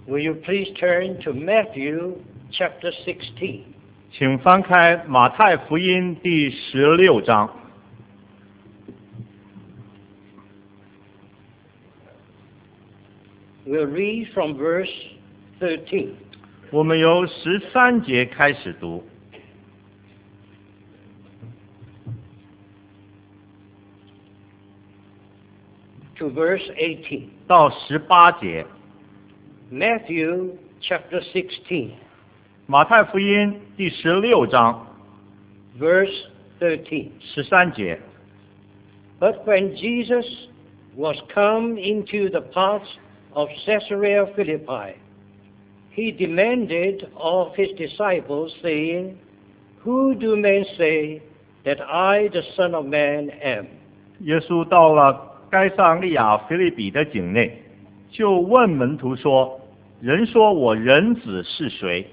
Will you please turn to Matthew chapter 16? 请翻开马太福音第16章。 We'll read from verse 13. 我们由13节开始读， to verse 18. 到18节。 Matthew chapter 16, 马太福音第16章 verse 13. 13节。 But when Jesus was come into the parts of Caesarea Philippi, he demanded of his disciples, saying, Who do men say that I, the Son of Man, am? 耶稣到了该撒利亚腓立比的境内，就问门徒说：“人说我人子是谁？”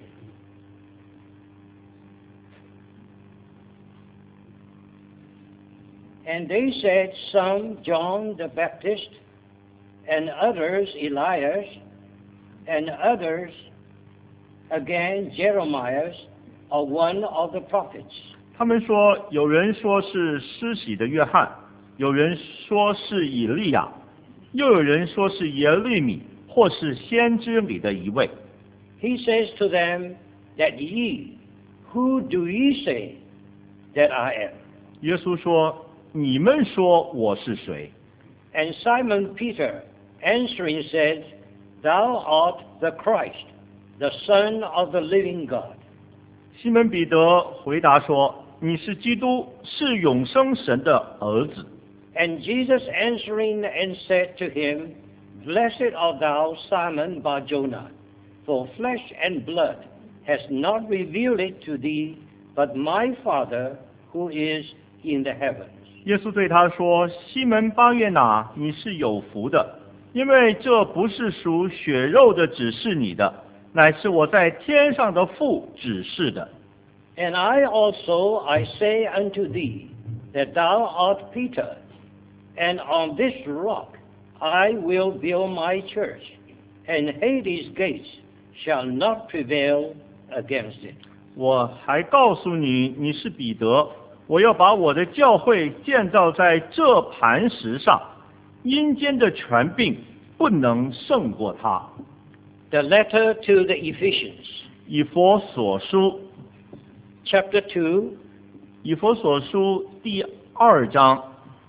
And they said, Some John the Baptist, and others Elias, and others again Jeremiah, or one of the prophets. 他们说，有人说是施洗的约翰，有人说是以利亚，又有人说是耶利米，或是先知里的一位。 He says to them, That ye, who do ye say that I am? 耶稣说：“你们说我是谁？” And Simon Peter answering said, Thou art the Christ, the Son of the living God. 西门彼得回答说：“你是基督，是永生神的儿子。” And Jesus answering and said to him, Blessed art thou, Simon Bar-Jonah, for flesh and blood has not revealed it to thee, but my Father who is in the heavens. 耶稣对他说：“西门巴约拿，你是有福的，因为这不是属血肉的指示你的，乃是我在天上的父指示的。 And I also, I say unto thee, that thou art Peter, and on this rock I will build my church, and Hades' gates shall not prevail against it. 我还告诉你，你是彼得，我要把我的教会建造在这磐石上，阴间的权柄不能胜过它。” The letter to the Ephesians, 以弗所书， chapter 2, 以弗所书第2章，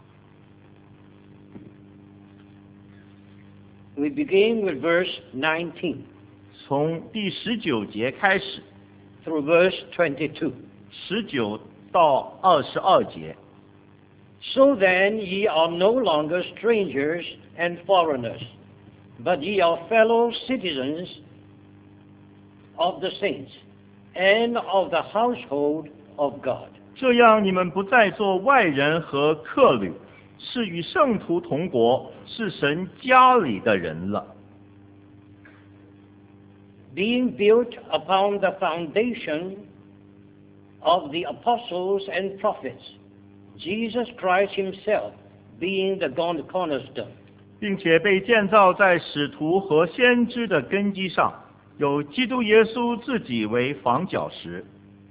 we begin with verse 19 从第19节开始， through verse 22. 19到22节。 So then ye are no longer strangers and foreigners, but ye are fellow citizens of the saints and of the household of God. 这样你们不再做外人和客旅，是与圣徒同国，是神家里的人了。 Being built upon the foundation of the apostles and prophets, Jesus Christ himself being the cornerstone. 并且被建造在使徒和先知的根基上，有基督耶稣自己为房角石，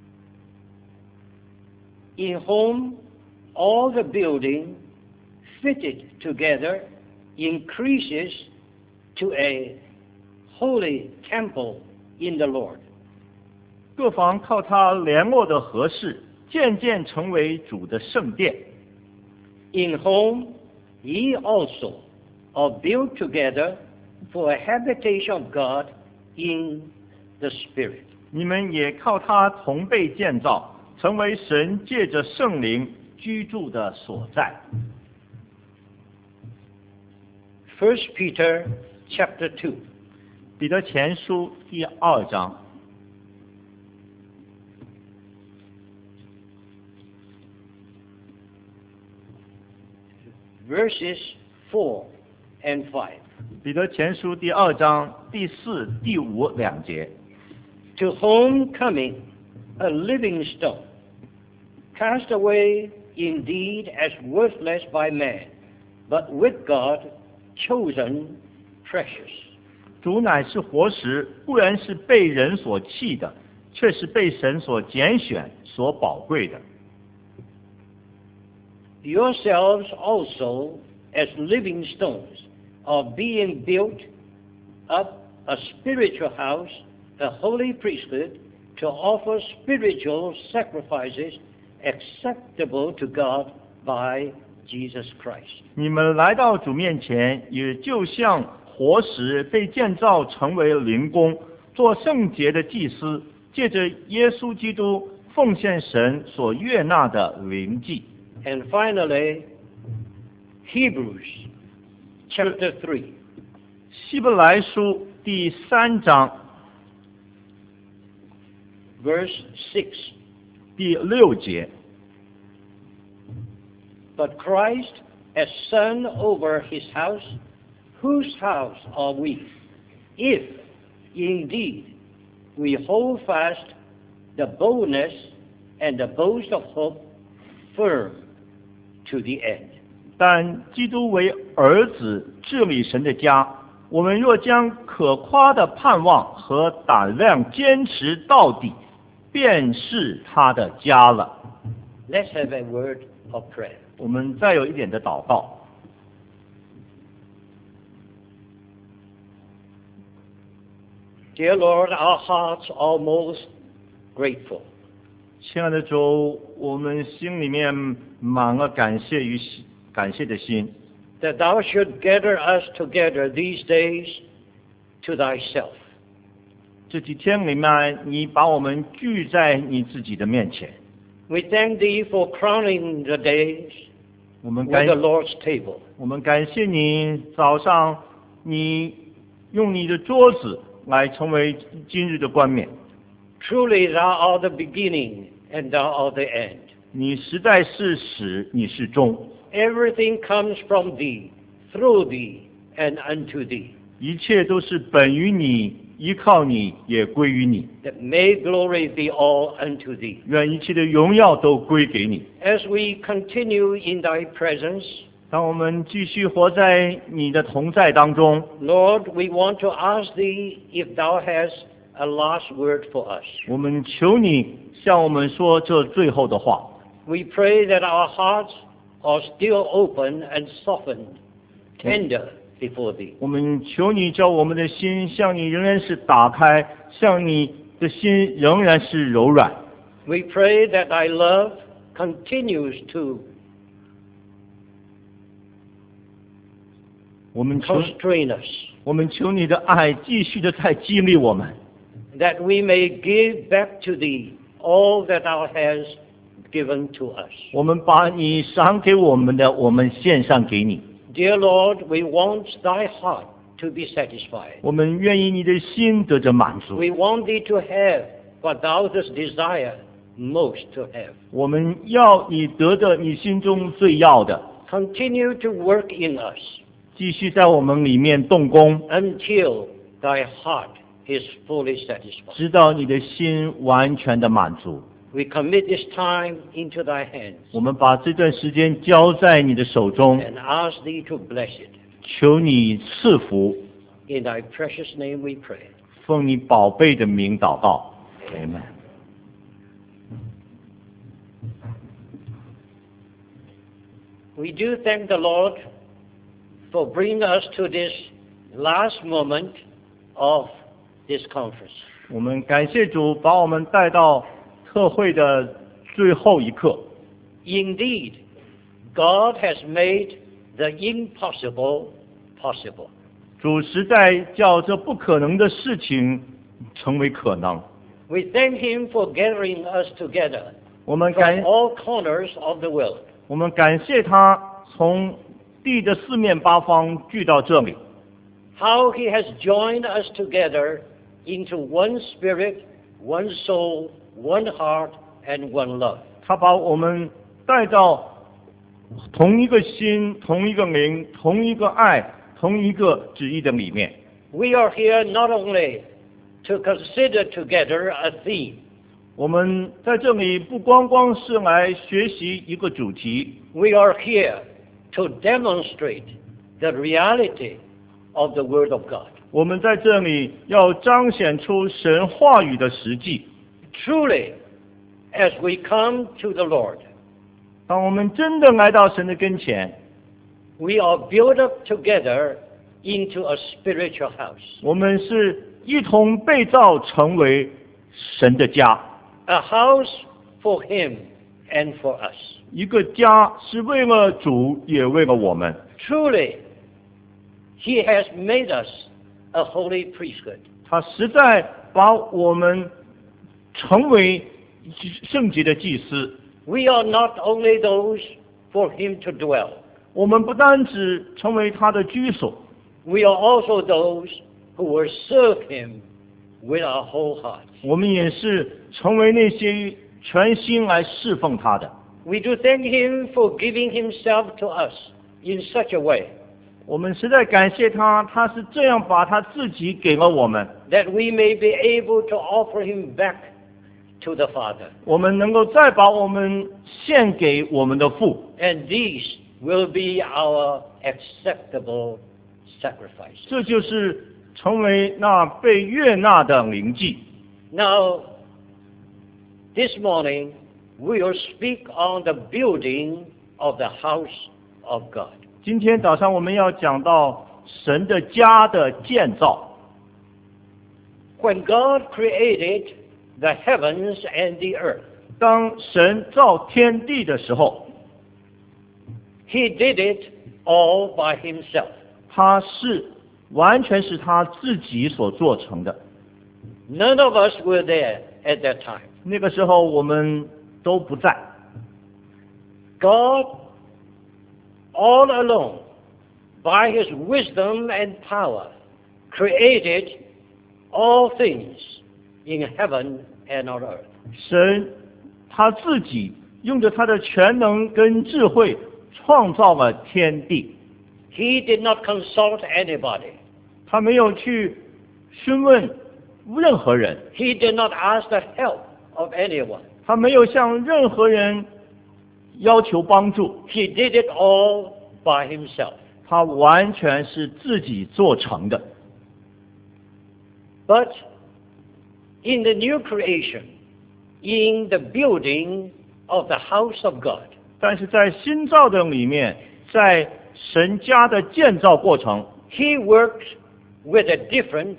In whom all the building fitted together increases to a holy temple in the Lord. 各房靠它联络的合适，渐渐成为主的圣殿。 In whom ye also are built together for a habitation of God in the Spirit. 你们也靠它同被建造，成为神借着圣灵居住的所在。 1 Peter chapter 2. 彼得前书第2章， verses 4 and 5. 彼得前书第2章第4、第5两节。 To whom coming a living stone, cast away indeed as worthless by man, but with God chosen precious. 主乃是活石，固然是被人所弃的，却是被神所拣选、所宝贵的。 Yourselves also, as living stones, are being built up a spiritual house, a holy priesthood, to offer spiritual sacrifices acceptable to God by Jesus Christ. 你们来到主面前，也就像活石被建造成为灵宫，做圣洁的祭司，借着耶稣基督奉献神所悦纳的灵祭。 And finally, Hebrews chapter 3. 希伯来书第3章 verse 6. 第6节。 But Christ as son over his house, whose house are we, if indeed we hold fast the boldness and the boast of hope firm to the end. 但基督为儿子治理神的家，我们若将可夸的盼望和胆量坚持到底，便是他的家了。 Let's have a word of prayer. 我们再有一点的祷告。 Dear Lord, our hearts are most grateful. 亲爱的主，我们心里面满了感谢的心， that thou should gather us together these days to thyself. 这几天里面，你把我们聚在你自己的面前。 We thank thee for crowning the days 我们 with 感 the Lord's table. 我们感谢你，早上你用你的桌子来成为今日的冠冕。 Truly thou art the beginning and thou art the end. 你实在是始，你是终， Everything comes from thee, through thee, and unto thee. 一切都是本于你，依靠你，也归于你。 That may glory be all unto thee. 愿一切的荣耀都归给你。 As we continue in thy presence, 当我们继续活在你的同在当中， Lord, we want to ask thee if thou hast a last word for us. 我们求你向我们说这最后的话。 We pray that our hearts are still open and softened, tender before thee. 我们求你叫我们的心向你仍然是打开，向你的心仍然是柔软。 We pray that thy love continues to 我们求 constrain us, 我们求你的爱继续的在激励我们， that we may give back to thee all that thou hast given to us. 我们把你赏给我们的，我们献上给你。 Dear Lord, we want thy heart to be satisfied. 我们愿意你的心得着满足。 We want thee to have what thou dost desire most to have. 我们要你得的你心中最要的， Continue to work in us 继续在我们里面动工， until thy heart is fully satisfied. 直到你的心完全的满足。 We commit this time into thy hands 我们把这段时间交在你的手中， and ask thee to bless it. 求你赐福， In thy precious name we pray. 奉你宝贝的名祷告。Amen。 We do thank the Lord for bringing us to this last moment of this conference. 我们感谢主，把我们带到特会的最后一刻。 Indeed, God has made the impossible possible. 主实在叫这不可能的事情成为可能。 We thank him for gathering us together 我们 from 感 all corners of the world. 我们感谢他从地的四面八方聚到这里。 How he has joined us together into one spirit, one soul, one heart, and one love. 他把我们带到同一个心、同一个灵、同一个爱、同一个旨意的里面。 We are here not only to consider together a theme, 我们在这里不光光是来学习一个主题， we are here to demonstrate the reality of the Word of God. 我们在这里要彰显出神话语的实际。 Truly, as we come to the Lord, 当我们真的来到神的跟前， we are built up together into a spiritual house. 我们是一同被造成为神的家， A house for Him and for us. 一个家是为了主，也为了我们。 Truly, He has made us a holy priesthood. 他实在把我们成为圣洁的祭司。 We are not only those for Him to dwell. 我们不单只成为他的居所， We are also those who will serve Him with our whole heart. 我们也是成为那些全心来侍奉他的。 We do thank Him for giving Himself to us in such a way 我们实在感谢他，他是这样把他自己给了我们， that we may be able to offer Him back to the Father. 我们能够再把我们献给我们的父， And these will be our acceptable sacrifices. 这就是成为那被悦纳的灵祭。 Now, this morning, we will speak on the building of the house of God. 今天早上我们要讲到神的家的建造。 When God created the heavens and the earth, 当神造天地的时候， He did it all by Himself. 他是完全是他自己所做成的。 None of us were there at that time. 那个时候我们都不在， God, all alone, by His wisdom and power, created all things in heaven and on earth. 神他自己用着他的全能跟智慧创造了天地， He did not consult anybody. 他没有去询问任何人， He did not ask the help of anyone. 他没有向任何人要求帮助， He did it all by Himself. 他完全是自己做成的。 But in the new creation, in the building of the house of God, 但是在新造的里面，在神家的建造过程， He worked with a different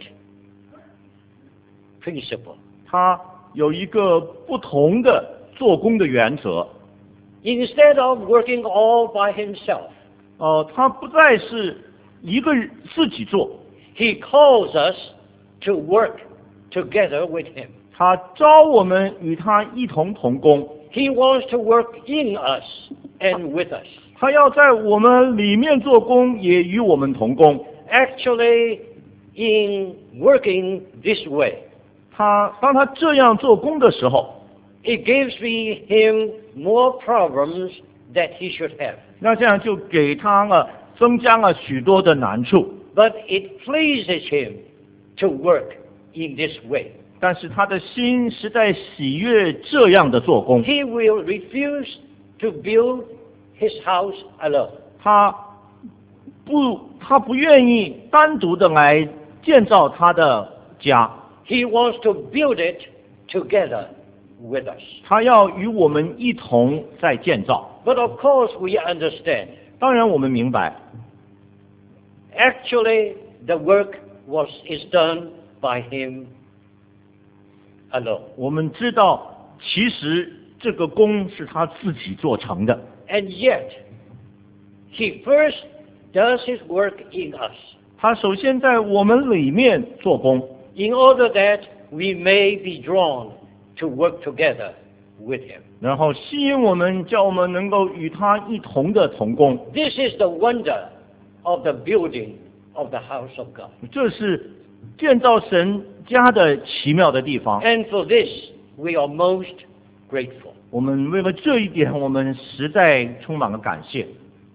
principle. 他有一个不同的做工的原则。 Instead of working all by Himself, 他不再是一个人自己做， He calls us to work together with Him. 他招我们与他一同同工， He wants to work in us and with us. 他要在我们里面做工，也与我们同工。 Actually, in working this way, 当他这样做工的时候， it gives him more problems that he should have. 那这样就给他增加了许多的难处。 But it pleases him to work in this way. 但是他的心实在喜悦这样的做工， He will refuse to build his house alone. 他不愿意单独的来建造他的家， He wants to build it together with us. 他要与我们一同在建造。 But of course we understand. 当然我们明白， Actually, the work is done by him alone. 我们知道其实这个工是他自己做成的， And yet, he first does his work in us 他首先在我们里面做工， in order that we may be drawn to work together with him. 然后吸引我们，叫我们能够与他一同的同工。 This is the wonder of the building of the house of God. 这是建造神家的奇妙的地方。 And for this, we are most grateful. 我们为了这一点，我们实在充满了感谢。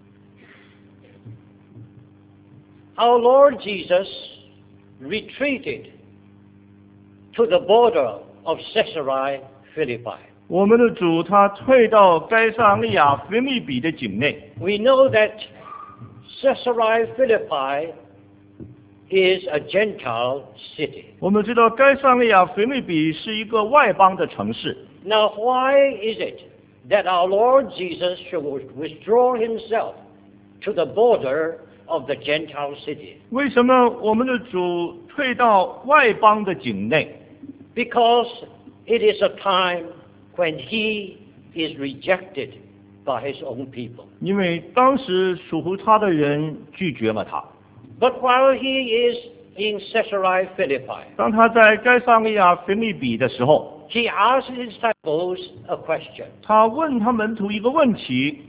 Our Lord Jesus retreated to the border of Caesarea Philippi. 我们的主他退到该撒利亚腓立比的境内。 We know that Caesarea Philippi is a Gentile city. 我们知道该撒利亚腓立比是一个外邦的城市。 Now, why is it that our Lord Jesus should withdraw himself to the border of the Gentile city? 为什么我们的主退到外邦的境内？ Because it is a time when he is rejected by his own people. 因为当时属乎他的人拒绝了他。 But while he is in Caesarea Philippi, 当他在该撒利亚腓立比的时候， he asked his disciples a question. 他问他门徒一个问题：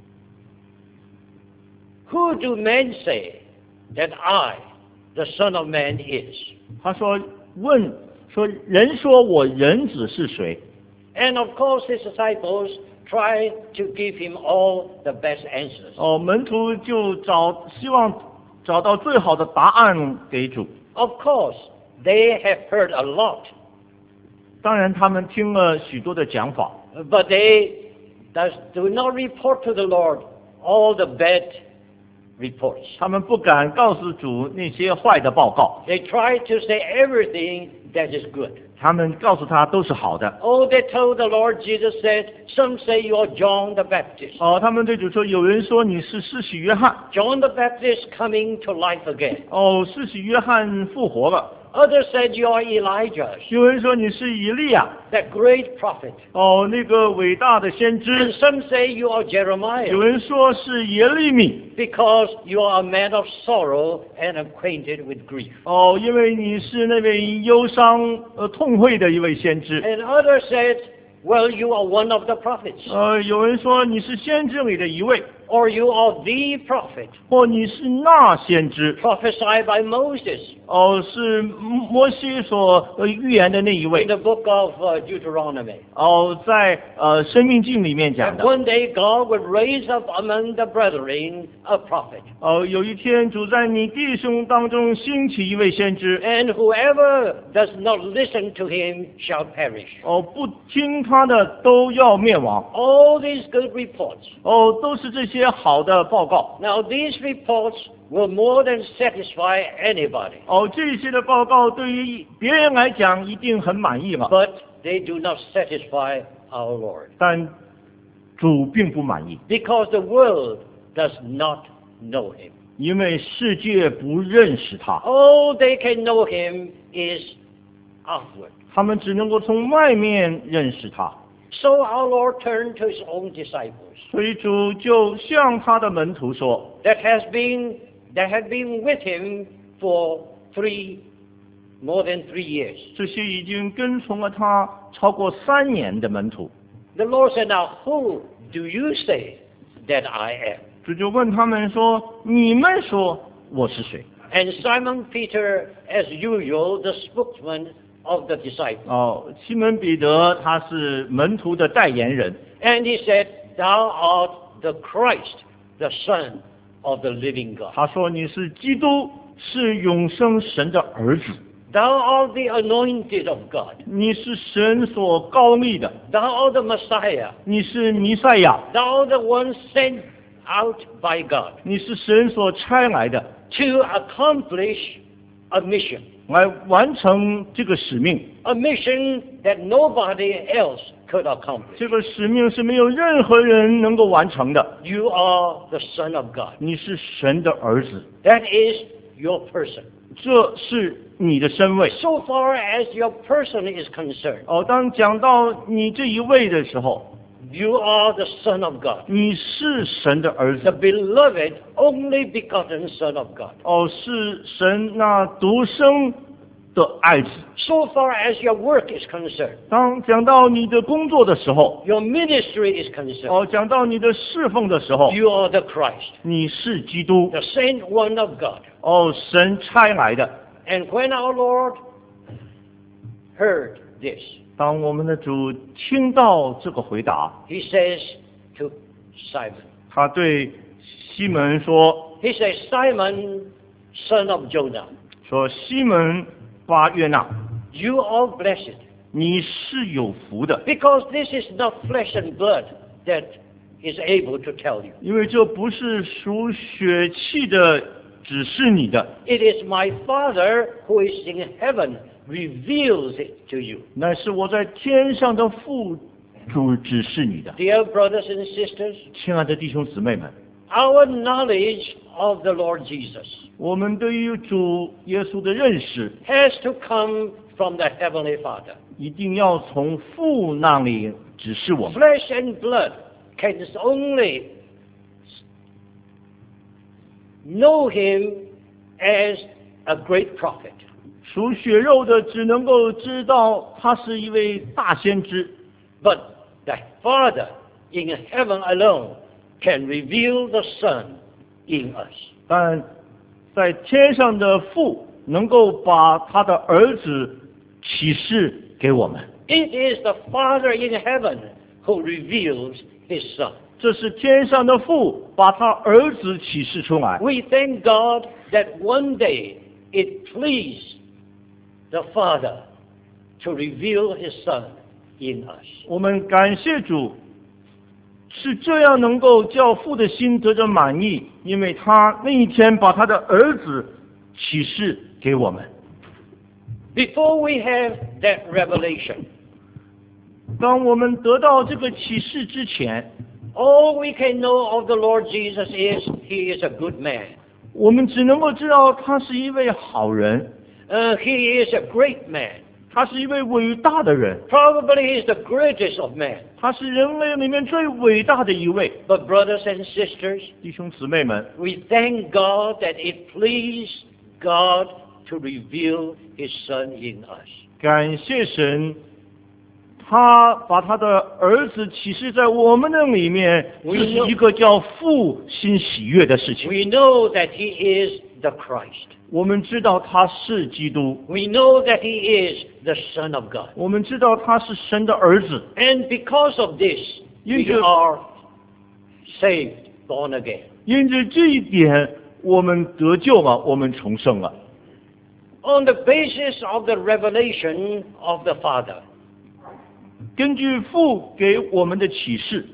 Who do men say that I, the Son of Man, is? 他说人说我人子是谁？ And of course his disciples try to give him all the best answers. 门徒就希望找到最好的答案给主。 Of course, they have heard a lot, 当然，他们听了许多的讲法， but they do not report to the Lord all the bad reports. 他们不敢告诉主那些坏的报告， They try to say everything that is good. 他们告诉他都是好的。 Oh, they told the Lord Jesus said, some say you are John the Baptist. 他们对主说，有人说你是施洗约翰， John the Baptist coming to life again. 施洗约翰复活了， Others said you are Elijah, 有人说你是以利亚， that great prophet. 那个伟大的先 And 知， some say you are 有 Jeremiah, 人说是耶利米， because you are a man of sorrow and acquainted with grief. 因为你是那位忧伤痛悔的一位先知， And others said, well, you are one of the prophets, 有人说你是先知里的一位， or you are the prophet, 或你是那先知， prophesied by Moses 是摩西所预言的那一位 in，the book of Deuteronomy. 在生命记里面讲 And 的。 one day God would raise up among the brethren a prophet, 有一天主在你弟兄当中兴起一位先知， and whoever does not listen to him shall perish. 不听他的都要灭亡。 All these good reports. 都是这些好的报告。 Now these reports will more than satisfy anybody, 这些的报告对于别人来讲一定很满意了， but they do not satisfy our Lord, 但主并不满意， because the world does not know him. 因为世界不认识他， All they can know him is outward. 他们只能够从外面认识他。 So our Lord turned to his own disciples 所以主就向他的门徒说， that have been with him for more than 3 years. 这些已经跟从了他超过3年的门徒， The Lord said, now who do you say that I am? 主就问他们说：“你们说我是谁 And Simon Peter, as usual, the spokesman of the disciples.？” 西门彼得他是门徒的代言人， And he said, thou art the Christ, the Son of the living God. 他说你是基督，是永生神的儿子， Thou art the anointed of God. 你是神所高立的， Thou art the Messiah. 你是弥赛亚， Thou art the one sent out by God 你是神所差来的， to accomplish a mission. 来完成这个使命。 A mission that nobody else could accomplish. 这个使命是没有任何人能够完成的。 You are the Son of God. 你是神的儿子， That is your person. 这是你的身位。 So far as your person is concerned, 当讲到你这一位的时候， you are the Son of God. 你是神的儿 The 子， beloved, only begotten Son of God. 是神那独生的爱子。 So far as your work is concerned, 当讲到你的工作的时候， your ministry is concerned, 讲到你的侍奉的时候， you are the Christ, 你是基督， the sent one of God. 神差来的。 And when our Lord heard this, 当我们的主听到这个回答， he says to Simon, 他对西门说 he says, Simon, son of Jonah, 说西门巴约纳， you are blessed, 你是有福的， because this is not flesh and blood that is able to tell you, 因为这不是属血气的指示你的， It is my Father who is in heaven reveals it to you. 乃是我在天上的父主指示你的。 Dear brothers and sisters, 亲爱的弟兄姊妹们， our knowledge of the Lord Jesus 我们对于主耶稣的认识， has to come from the Heavenly Father. 一定要从父那里指示我们。 Flesh and blood can only know him as a great prophet. 属血肉的只能够知道他是一位大先知， But the Father in heaven alone can reveal the Son in us. 但在天上的父能够把他的儿子启示给我们。 It is the Father in heaven who reveals his Son. 这是天上的父把他儿子启示出来。 We thank God that one day it pleased the Father to reveal his Son in us. 我们感谢主，是这样能够叫父的心得着满意，因为他那一天把他的儿子启示给我们。 Before we have that revelation, 当我们得到这个启示之前， all we can know of the Lord Jesus is he is a good man. 我们只能够知道他是一位好人， He is a great man. 他是一位伟大的人， Probably he is the greatest of men. 他是人类里面最伟大的一位。 But brothers and sisters, 弟兄姊妹们， we thank God that it pleased God to reveal his Son in us. 感谢神，他把他的儿子启示在我们的里面，这是一个叫父心喜悦的事情。 We know that he is the Christ. 我们知道他是基督， We know that he is the Son of God. 我们知道他是神的儿子， And because of this, we are saved, born again. 因着这一点，我们得救了，我们重生了。 On the basis of the revelation of the Father, 根据父给我们的启示，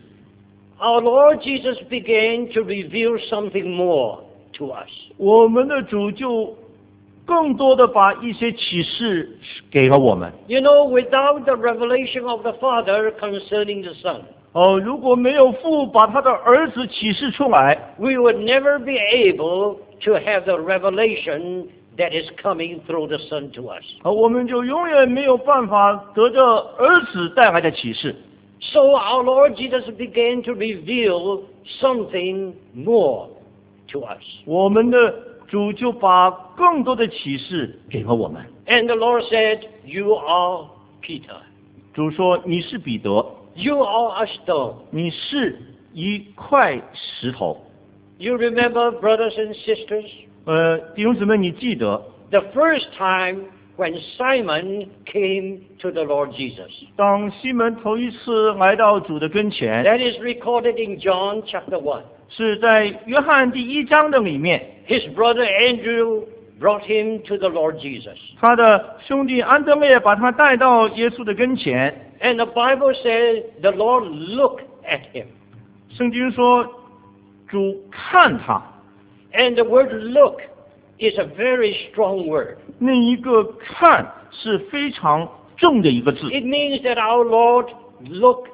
our Lord Jesus began to reveal something more to us. 我们的主就更多的把一些启示给了我们。 You know, without the revelation of the Father concerning the Son, 如果没有父把他的儿子启示出来， we would never be able to have the revelation that is coming through the Son to us. 我们就永远没有办法得着儿子带来的启示。 So our Lord Jesus began to reveal something more to us. 我们的主就把更多的启示给了我们。 And the Lord said, "You are Peter. 主说：“你是彼得， You are a stone." 你是一块石头。 You remember, brothers and sisters, 弟兄姊妹，你记得 the first time when Simon came to the Lord Jesus. 当西门头一次来到主的跟前， That is recorded in John chapter 1. 是在约翰第1章的里面， His brother Andrew brought him to the Lord Jesus. 他的兄弟安德烈把他带到耶稣的跟前。 And the Bible says the Lord looked at him. 圣经说，主看他， And the word look is a very strong word. 那一个看是非常重的一个字， It means that our Lord looked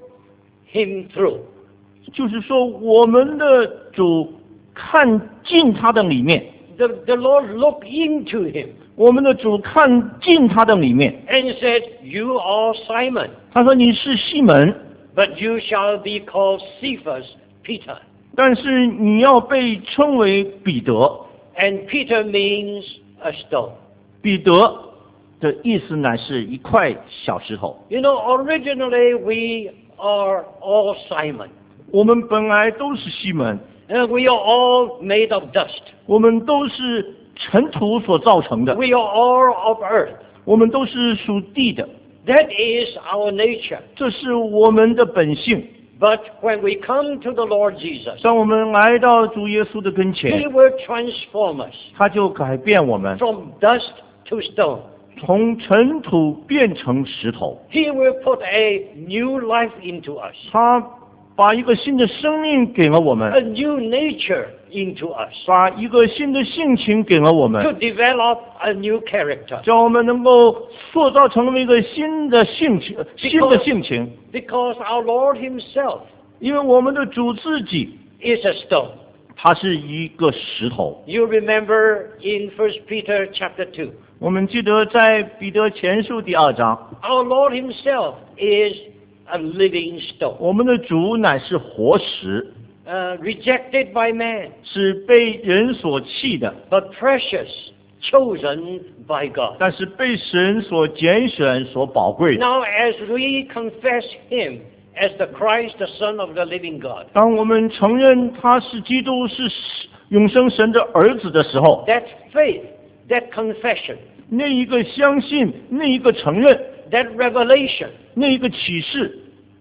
him through. 就是说我们的主看进他的里面， The Lord looked into him 我们的主看进他的里面。 and said, "You are Simon, 他说：“你是西门， but you shall be called Cephas, Peter." 但是你要被称为彼得。 And Peter means a stone. 彼得的意思乃是一块小石头。 You know, originally we are all Simon. 我们本来都是西门， And we are all made of dust. 我们都是尘土所造成的， We are all of earth. 我们都是属地的， That is our nature. 这是我们的本性。 But when we come to the Lord Jesus, 当我们来到主耶稣的跟 He 前， will transform us 他就改变我们， from dust to stone. 从尘土变成石头。 He will put a new life into us. 他把一个新的生命给了我 a 们， new nature into us, 把一个新的性情给了我 to 们， develop a new character. 叫我们能够塑造成为一个新的性情。 Because our Lord himself 因为我们的主自己， is a stone. 他是一个石头。 You remember in 1 Peter chapter 2, 我们记得在彼得前书第2章， our Lord himself is a living stone, 我们的主乃是活石， rejected by man, 是被人所弃的， but precious, chosen by God. 但是被神所拣选、所宝贵的。 Now as we confess him as the Christ, the Son of the living God, 当我们承认他是基督，是永生神的儿子的时候， that faith, that confession, 那一个相信，那一个承认， that revelation 那一个启示，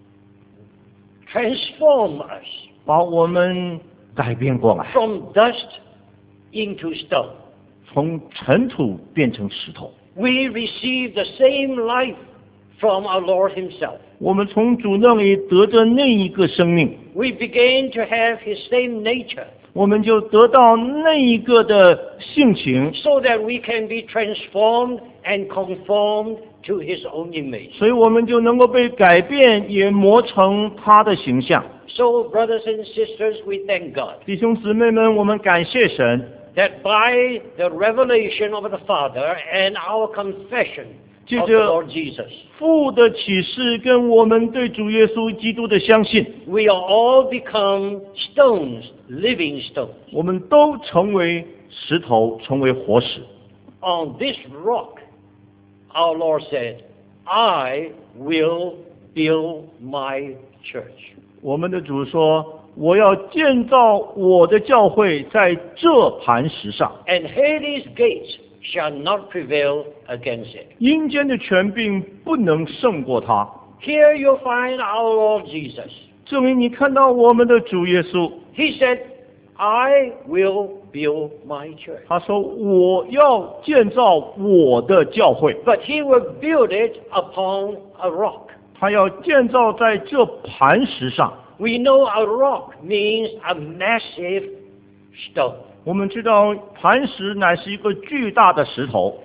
transform us 把我们改变过来， from dust into stone. 从尘土变成石头。 We receive the same life from our Lord himself. 我们从主那里得着那一个生命， We begin to have his same nature, 我们就得到那一个的性情， so that we can be transformed and conformed to his own image. 所以我们就能够被改变，也磨成他的形象。 So, brothers and sisters, we thank God 弟兄姊妹们，我们感谢神， that by the revelation of the Father and our confession of the Lord Jesus, 父的启示跟我们对主耶稣基督的相信， we are all become stones, living stones. 我们都成为石头，成为活石。 On this rock, our Lord said, I will build my church. 我们的主说：“我要建造我的教会在这磐石上， And Hades' gates shall not prevail against it. 阴间的权柄不能胜过它。” Here you'll find our Lord Jesus. 这里你看到我们的主耶稣， He said, I will build my church. 他说：“我要建造我的教会。” But he will build it upon a rock. 他要建造在这磐石上。 We know a rock means a massive stone. 我们知道磐石乃是一个巨大的石头，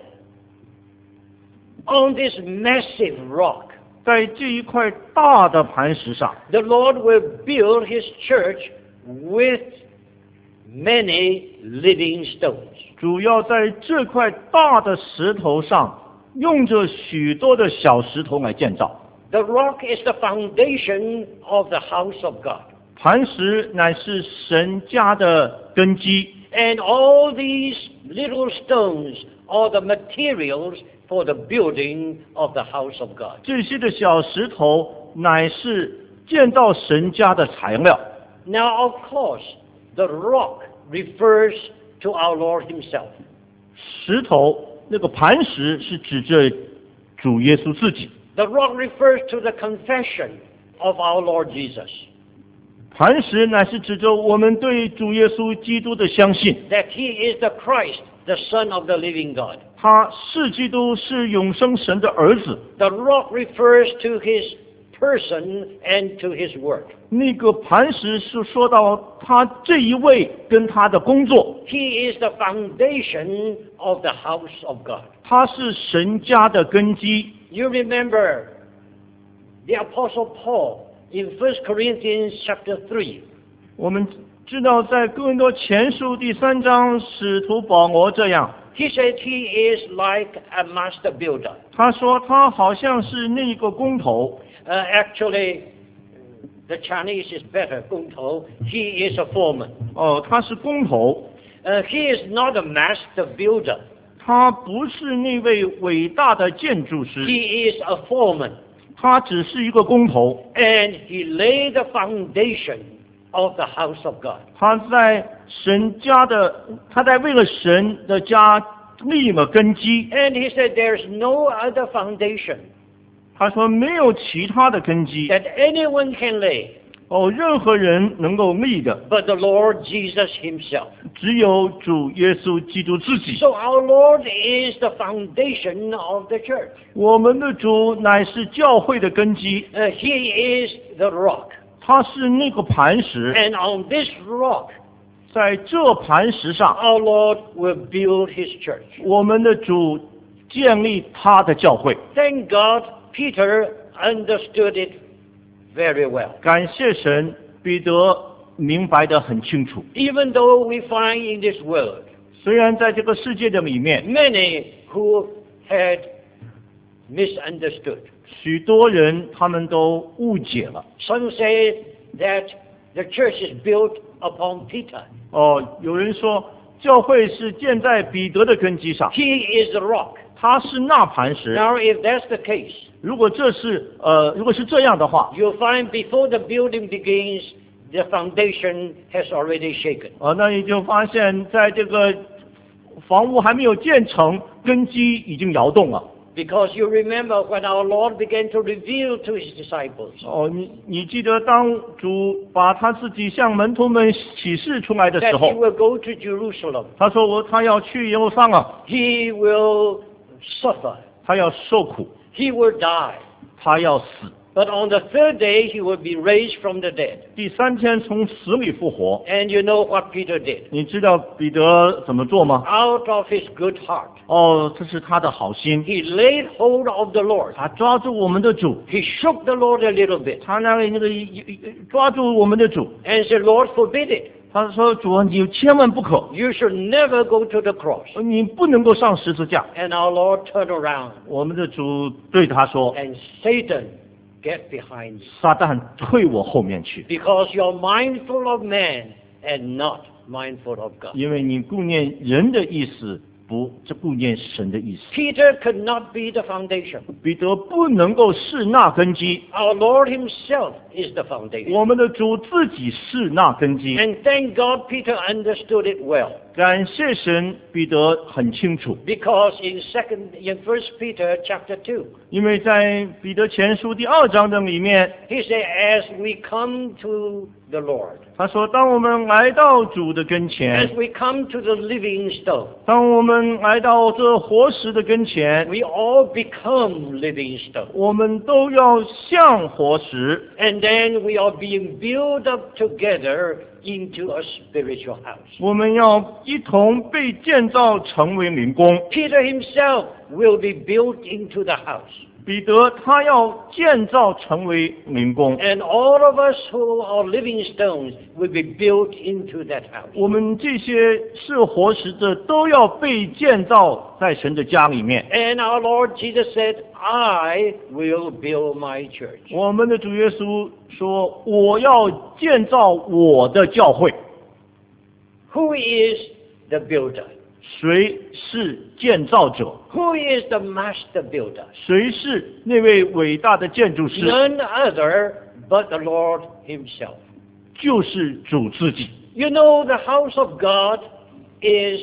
On this massive rock, 在这一块大的磐石上， the Lord will build his church with many living stones. 主要在这块大的石头上，用着许多的小石头来建造。 The rock is the foundation of the house of God. 磐石乃是神家的根基， And all these little stones are the materials for the building of the house of God. 这些的小石头乃是建造神家的材料。 Now, of course, the rock refers to our Lord himself. 石头那个磐石是指着主耶稣自己， The rock refers to the confession of our Lord Jesus, 磐石乃是指着我们对主耶稣基督的相信， that he is the Christ, the Son of the living God. 他是基督，是永生神的儿子。 The rock refers to his person and to his work. 那个磐石是说到他这一位跟他的工作， He is the foundation of the house of God. 他是神家的根基。 You remember the Apostle Paul in 1 Corinthians chapter 3. 我们知道在哥林多前书第3章，使徒保罗这样， He said he is like a master builder. 他说他好像是那个工头， Actually, the Chinese is better, 工头. He is a foreman. 他是工头， He is not a master builder. 他不是那位伟大的建筑师， He is a foreman. 他只是一个工头。 And he laid the foundation of the house of God. 他在为了神的家立了根基。 And he said there's no other foundation 他说没有其他的根基， that anyone can lay 任何人能够立的， but the Lord Jesus himself. 只有主耶稣基督自己。 So our Lord is the foundation of the church. 我们的主乃是教会的根基， He is the rock. 他是那个磐石， And on this rock, 在这磐石上， our Lord will build his church. 我们的主建立他的教会。 Thank God, Peter understood it very well. 感谢神，彼得明白得很清楚。 Even though we find in this world 虽然在这个世界的里面， many who had misunderstood. 许多人他们都误解了。 Some say that the church is built upon Peter. 有人说教会是建在彼得的根基上， He is the rock. 他是那磐石。 Now, if that's the case, 如果是这样的话， you'll find before the building begins, the foundation has already shaken. 那你就发现在这个房屋还没有建成，根基已经摇动了。 Because you remember when our Lord began to reveal to his disciples 你记得当主把他自己向门徒们启示出来的时 that he 候， will go to Jerusalem, 他说他要去耶路撒冷， he will suffer, 他要受苦， he will die. 他要死， But on the third day, he will be raised from the dead. 第3天从死里复活。 And you know what Peter did. 你知道彼得怎么做吗？ Out of his good heart, 这是他的好心， he laid hold of the Lord. 他抓住我们的主， He shook the Lord a little bit 他那个抓住我们的主， and said, Lord, forbid it. 他说主啊，你千万不可， You should never go to the cross. 你不能够上十字架。 And our Lord turned around 我们的主对他说 and Satan, get behind you. 撒旦退我后面去， Because you're mindful of man and not mindful of God. 因为你顾念人的意思，不是顾念神的意思。 Peter could not be the foundation. 彼得不能够是那根基， Our Lord himself is the foundation. 我们的主自己是那根基。 And thank God Peter understood it well. 感谢神，彼得很清楚， Because in 1 Peter chapter 2, 因为在彼得前书第2章的里面， he said, as we come to the Lord, 他说：“当我们来到主的跟前 as，we come to the living stone, 当我们来到这活石的跟前， we all become living stones. 我们都要像活石， And then we are being built up together into a spiritual house. 我们要一同被建造成为灵宫。 Peter himself will be built into the house. 彼得他要建造成为灵宫， And all of us who are living stones will be built into that house. 我们这些是活石的都要被建造在神的家里面。 And our Lord Jesus said, I will build my church. 我们的主耶稣说：“我要建造我的教会。 Who is the builder? ” 谁是建造者？ Who is the master builder? 谁是那位伟大的建筑师？ None other but the Lord himself. 就是主自己。 You know, the house of God is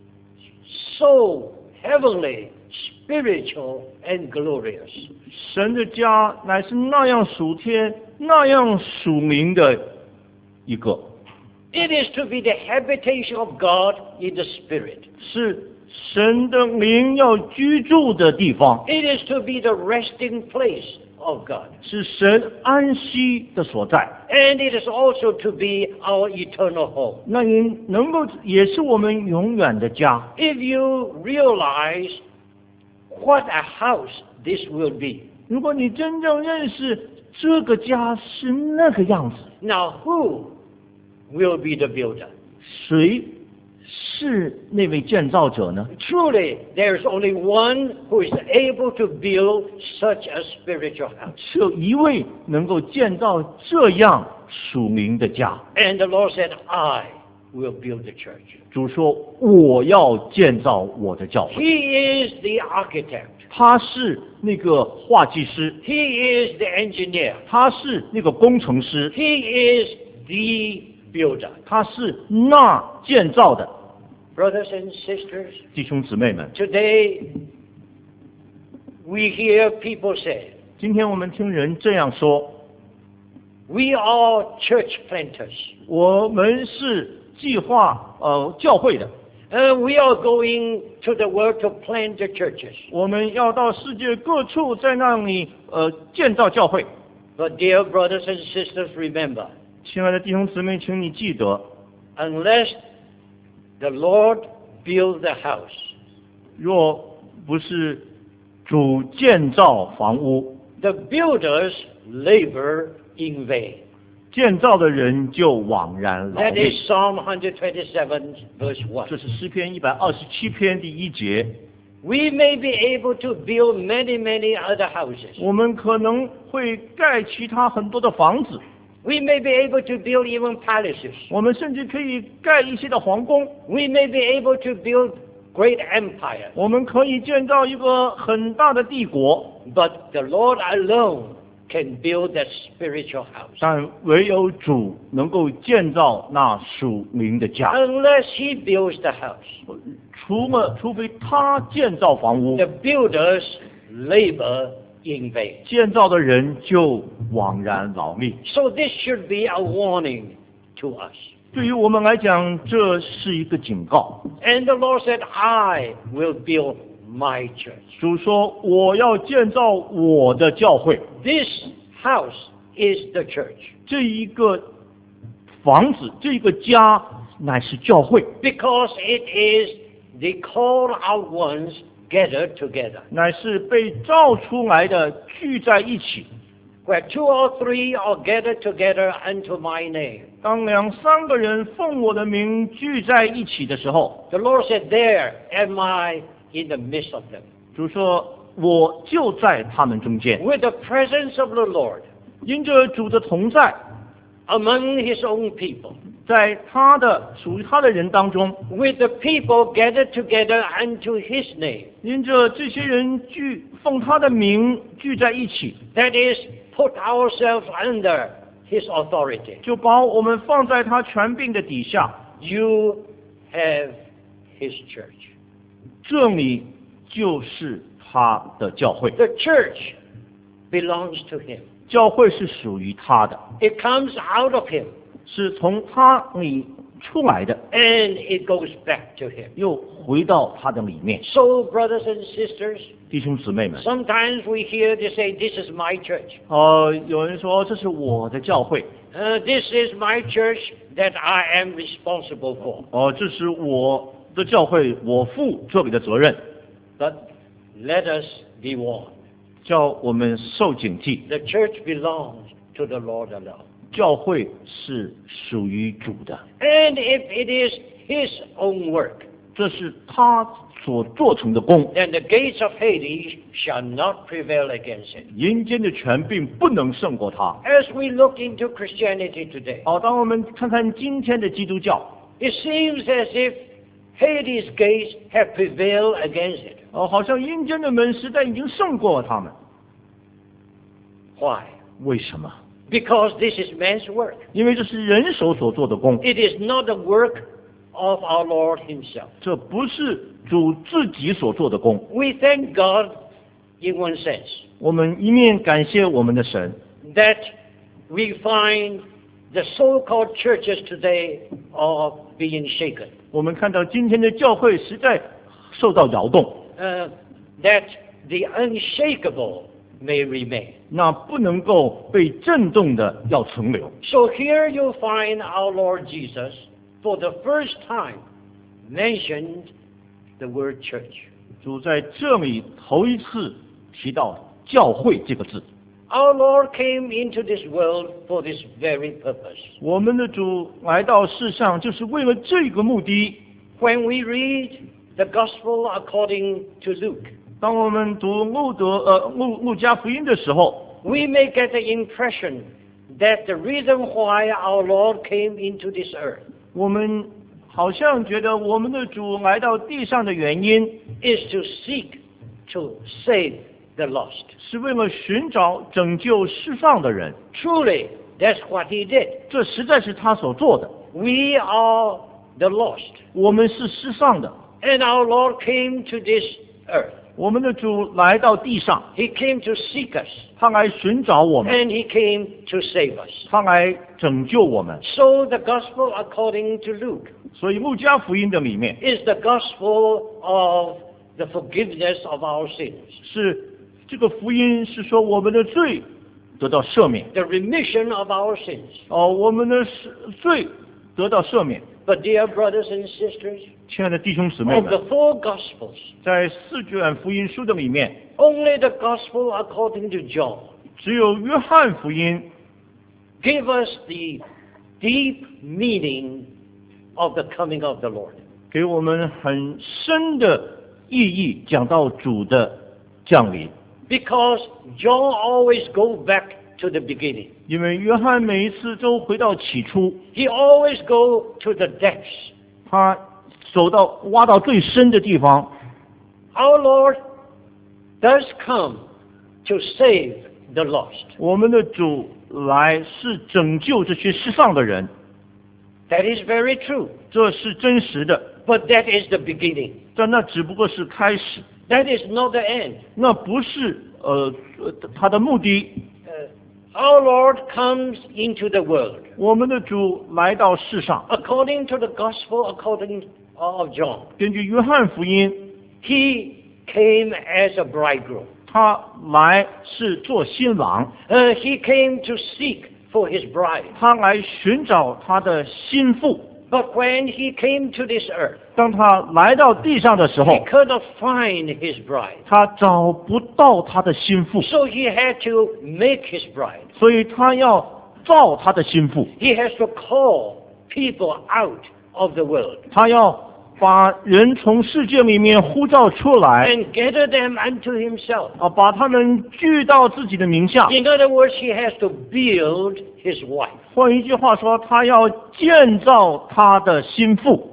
so heavenly, spiritual, and glorious. 神的家乃是那样属天、那样属灵的一个， It is to be the habitation of God in the Spirit. 是神的灵要居住的地方， It is to be the resting place of God. 是神安息的所在。 And it is also to be our eternal home. 那也能够也是我们永远的家。 If you realize what a house this will be. 如果你真正认识这个家是那个样子， Now, who will be the builder? 谁是那位建造者呢？ Truly, there is only one who is able to build such a spiritual house. 只有一位能够建造这样属灵的家。 And the Lord said, I will build the church. 主说：“我要建造我的教会。 He is the architect. ” 他是那个画技师， He is the engineer. 他是那个工程师， He is the builder. 他是那建造的。 Brothers and sisters, 弟兄姊妹们， today we hear people say, 今天我们听人这样说： we are church planters. 我们是计划教会的， We are going to the world to plant the churches. 我们要到世界各处在那里建造教会。 But But dear brothers and sisters, remember, 亲爱的弟兄姊妹，请你记得， unless the Lord build the house, 若不是主建造房屋， the builders labor in vain. 建造的人就枉然劳 That 力。 is Psalm 127 verse 1. 这是诗篇127篇第1节。 We may be able to build many, many other houses. 我们可能会盖其他很多的房子， We may be able to build even palaces. 我们甚至可以盖一些的皇宫， We may be able to build great empires. 我们可以建造一个很大的帝国， But the Lord alone can build that spiritual house. 但唯有主能够建造那属灵的家。 Unless He builds the house, 除非他建造房屋， the builders labor in vain. 建造的人就枉然劳力。 So this should be a warning to us. 对于我们来讲，这是一个警告。 And the Lord said, I will build my church. 主说：“我要建造我的教会。 This house is the church. 这一个房子，这一个家，乃是教会， Because it is the called out ones gathered together. 乃是被造出来的，聚在一起。 Where 2 or 3 are gathered together unto my name. 当2、3个人奉我的名聚在一起的时候， The Lord said, there am I in the midst of them. 主说：我就在他们中间， With the presence of the Lord 因着主的同在， among His own people. 在属于他的人当中， With the people gathered together unto His name. 因着这些人奉他的名聚在一起， That is, put ourselves under His authority. 就把我们放在他权柄的底下。 You have His church. 这里就是他的教会， The church belongs to Him. 教会是属于他的， It comes out of Him 是从他里出来的， and it goes back to Him. 又回到他的里面。 So, brothers and sisters, 弟兄姊妹们， sometimes we hear they say, this is my church. 有人说这是我的教会， This is my church that I am responsible for. 这是我的教会，我负这里的责任， But let us be warned. 叫我们受警惕。 The church belongs to the Lord alone. 教会是属于主的， And if it is His own work, 这是他所做成的功， then the gates of Hades shall not prevail against it. 阴间的权柄不能胜过他。 As we look into Christianity today, 当我们看看今天的基督教， it seems as if Hades' gates have prevailed against it. 好像阴间的门实在已经胜过了他们。 Why? 为什么？ Because this is man's work. 因为这是人手所做的工， It is not the work of our Lord Himself. 这不是主自己所做的工。 We thank God in one sense 我们一面感谢我们的神， that we find the so-called churches today are being shaken. 我们看到今天的教会实在受到摇动， That the unshakable may remain. 那不能够被震动的要存留。 So here you find our Lord Jesus for the first time mentioned the word church. 主在这里头一次提到教会这个字。 Our Lord came into this world for this very purpose. 我们的主来到世上就是为了这个目的。 When we read the gospel according to Luke, 当我们读路加福音的时候， we may get the impression that the reason why our Lord came into this earth 我们好像觉得我们的主来到地上的原因 is to seek to save the lost. 是为了寻找拯救世上的人。 Truly, that's what He did. 这实在是他所做的。 We are the lost. 我们是世上的， And our Lord came to this earth. 我们的主来到地上， He came to seek us. 他来寻找我们， And He came to save us. 他来拯救我们。 So the gospel according to Luke 所以路加福音的里面 is the gospel of the forgiveness of our sins. 是这个福音是说我们的罪得到赦免， the remission of our sins. 我们的罪得到赦免。 But dear brothers and sisters, 亲爱的弟兄姊妹 of the 们， four Gospels, 在4卷福音书的里面， only the Gospel according to John 只有约翰福音 give us the deep meaning of the coming of the Lord. 给我们很深的意义，讲到主的降临。 Because John always go back to the beginning. 因为约翰每一次都回到起初， He always go to the depths. 他挖到最深的地方。 Our Lord does come to save the lost. 我们的主来是拯救这些世上的人， That is very true. 这是真实的， But that is the beginning. 但那只不过是开始， That is not the end. 那不是他的目的。 Our Lord comes into the world. 我们的主来到世上， According to the Gospel, according of John, 根据约翰福音， He came as a bridegroom. 他来是做新郎， He came to seek for His bride. 他来寻找他的心腹。 But when He came to this earth, 当他来到地上的时 He 候， could not find His bride. 他找不到他的心腹， So He had to make His bride. 所以他要造他的心腹， He has to call people out of the world 他要把人从世界里面呼召出来， and gather them unto Himself. 把他们聚到自己的名下。 In other words, He has to build His wife. 换一句话说，他要建造他的心腹，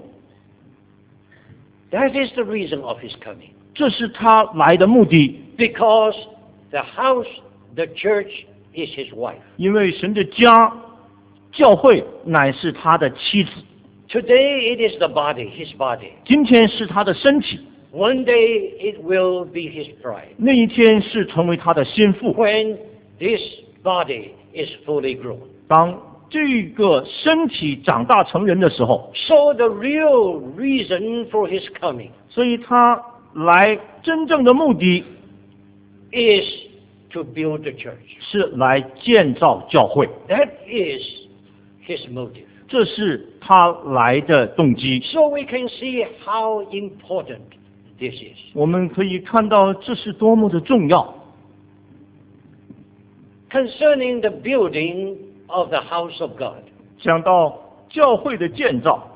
That is the reason of His coming. 这是他来的目的。 Because the house, the church, is His wife. 因为神的家，教会乃是他的妻子， Today it is the body, His body. 今天是他的身体， One day it will be His bride. 那一天是成为他的心腹。 When this body is fully grown. 当这个身体长大成人的时候， So the real reason for His coming 所以他来真正的目的 is to build the church. 是来建造教会， That is His motive. 这是他来的动机。 So we can see how important this is. 我们可以看到这是多么的重要。 Concerning the building of the house of God, 讲到教会的建造，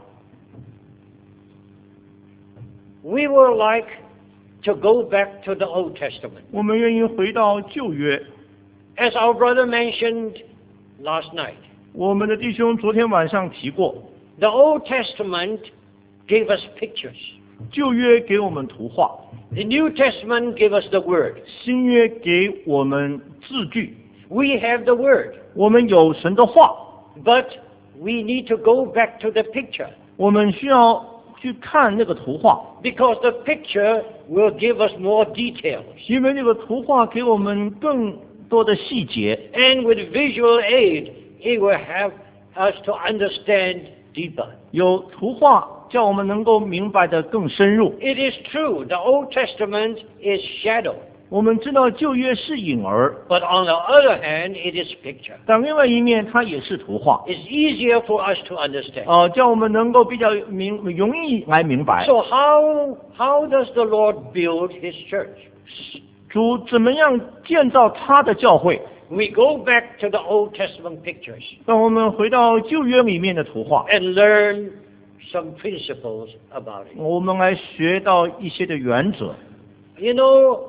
we would like to go back to the Old Testament. 我们愿意回到旧约。 As our brother mentioned last night, 我们的弟兄昨天晚上提过， the Old Testament gave us pictures. 旧约给我们图画， The New Testament gave us the Word. 新约给我们字句。 We have the Word, 我们有神的话， but we need to go back to the picture 我们需要去看那个图画， because the picture will give us more details. 因为那个图画给我们更多的细节， And with visual aid, it will help us to understand deeper. 有图画叫我们能够明白的更深入。 It is true, the Old Testament is shadow, 我们知道旧约是影儿， but on the other hand, it is picture. 但另外一面它也是图画， It's easier for us to understand. 叫我们能够比较容易来明白。 So how does the Lord build His church? 主怎么样建造他的教会？ We go back to the Old Testament pictures 让我们回到旧约里面的图画， and learn some principles about it. 我们来学到一些的原则。 You know,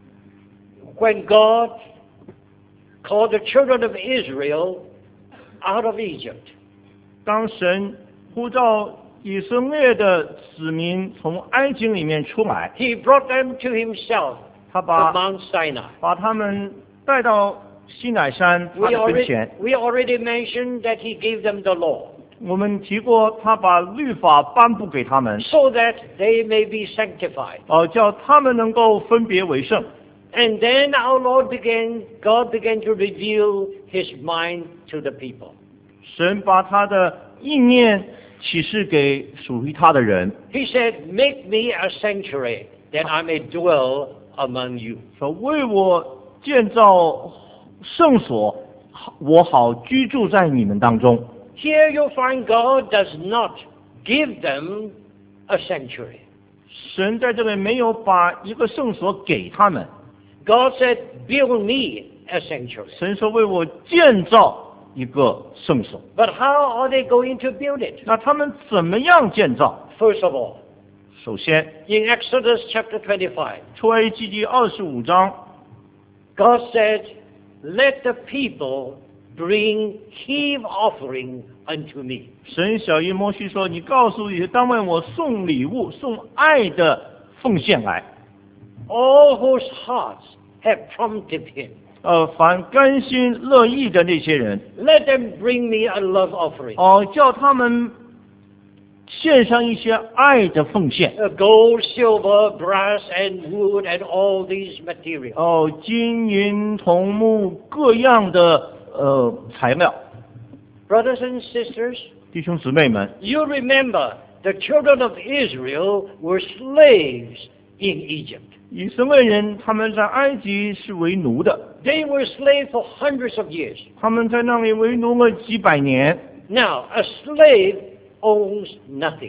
when God called the children of Israel out of Egypt, 当神呼召以色列的子民从埃及里面出来， He brought them to Himself 他 to 把 Mount Sinai. 他们带到西乃山他 We 的跟前。 already mentioned that He gave them the law 我们提过，他把律法颁布给他们， so that they may be sanctified. 叫他们能够分别为圣。 And then God began to reveal His mind to the people. 神把他的意念启示给属于他的人， He said, "Make me a sanctuary, that I may dwell among you." 说为我建造圣所，我好居住在你们当中。 Here you find God does not give them a sanctuary. 神在这里没有把一个圣所给他们， God said, build me a sanctuary. 神说为我建造一个圣所。 But how are they going to build it? 那他们怎么样建造？ First of all, 首先， in Exodus chapter 25, 出埃及记25章， God said, let the people bring heave offering unto me. 神小谕摩西说：“你告诉以色列单位我送礼物、送爱的奉献来。 All whose hearts have prompted him, 凡甘心乐意的那些人， let them bring me a love offering. 叫他们献上一些爱的奉献。 Gold, silver, brass, and wood, and all these materials. 金银铜木各样的材料。 Brothers and sisters, 弟兄姊妹们， you remember the children of Israel were slaves in Egypt. 以色列人他们在埃及是为奴的， They were slaves for hundreds of years. 他们在那里为奴了几百年。 Now, a slave owns nothing.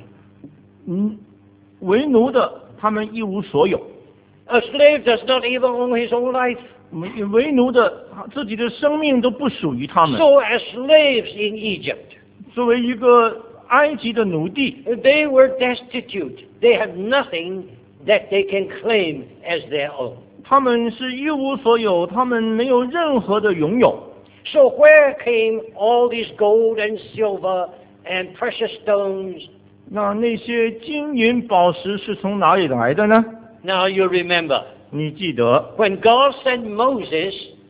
为奴的他们一无所有。 A slave does not even own his own life. 为奴的自己的生命都不属于他们。 So, as slaves in Egypt, 作为一个埃及的奴隶， they were destitute. They had nothing that they can claim as their own. 他们是一无所有，他们没有任何的拥有。 So where came all this gold and silver and precious stones? 那些金银宝石是从哪里来的呢？ Now you remember, 你记得， when God sent Moses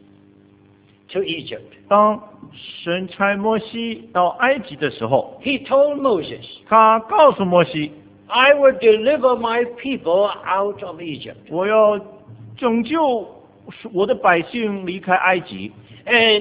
to Egypt, 当神差摩西到埃及的时候， he told Moses, 他告诉摩西， I will deliver my people out of Egypt. 我要拯救我的百姓离开埃及。 And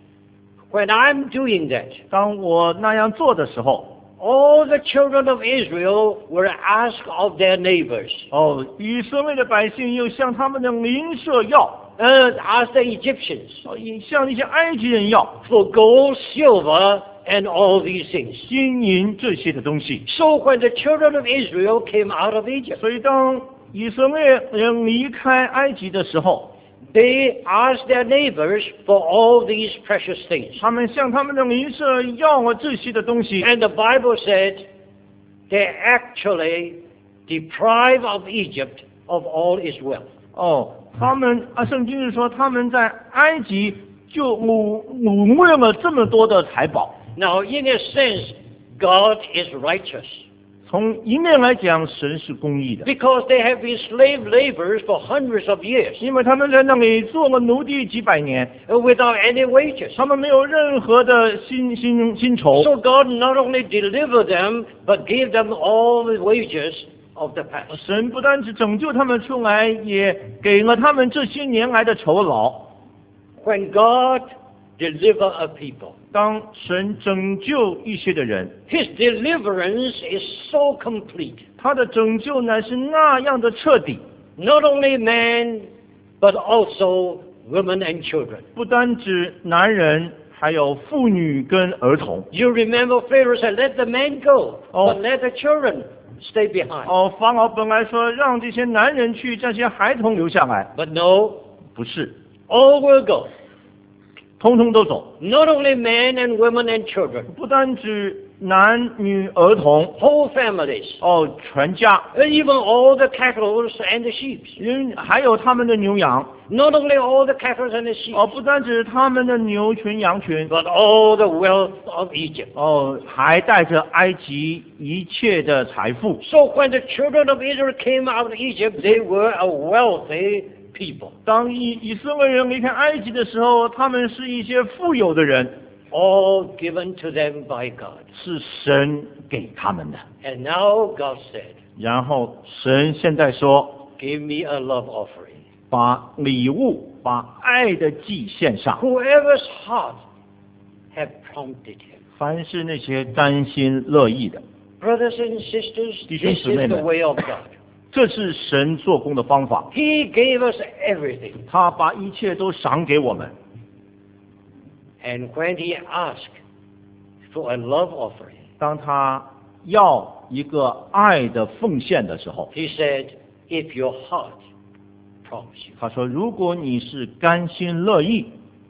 when I'm doing that, 当我那样做的时候， all the children of Israel were asked of their neighbors, 以色列的百姓又向他们的邻舍要， asked the Egyptians 向那些埃及人要 for gold, silver, and all these things. 金银这些的东西。 So when the children of Israel came out of Egypt, 所以当以色列人离开埃及的时候， they asked their neighbors for all these precious things. 他们向他们的邻舍要了这些的东西。 And the Bible said they actually deprived of Egypt of all its wealth. 他们圣经是说他们在埃及就掳掠了这么多的财宝。 Now, in a sense, God is righteous 从一面来讲，神是公义的， because they have been slave laborers for hundreds of years 因为他们在那里做了奴隶几百年， without any wages. 他们没有任何的薪酬。 So God not only delivered them, but gave them all the wages of the past. 神不单只拯救他们出来，也给了他们这些年来的酬劳。 When God delivers a people, 当神拯救一些的人， His deliverance is so complete. 他的拯救乃是那样的彻底， Not only man, but also women and children. 不单指男人，还有妇女跟儿童。 You remember Pharaoh said, let the men go, but let the children stay behind. 法老本来说让这些男人去，这些孩童留下来， But no, 不是， all will go. 通通都走。 Not only men and women and children, 不单指男女儿童， whole families, 全家， even all the cattle and the sheep. 还有他们的牛羊。 Not only all the cattle and the sheep, 不单指他们的牛群羊群， but all the wealth of Egypt. 还带着埃及一切的财富。 So when the children of Israel came out of Egypt, they were a wealthy people. 当以色列人离开埃及的时候，他们是一些富有的人， All given to them by God. 是神给他们的。 And now God said, 然后神现在说， give me a love offering. 把礼物、把爱的祭献上。 Whoever's heart have prompted him. 凡是那些甘心乐意的， Brothers and sisters, 弟兄 this 姊妹 is the 们， way of God. 这是神做工的方法。 He gave us everything. 他把一切都赏给我们。 And when he asked for a love offering, 当他要一个爱的奉献的时候， he said, if your heart prompts you. 他说：“如果你是甘心乐意，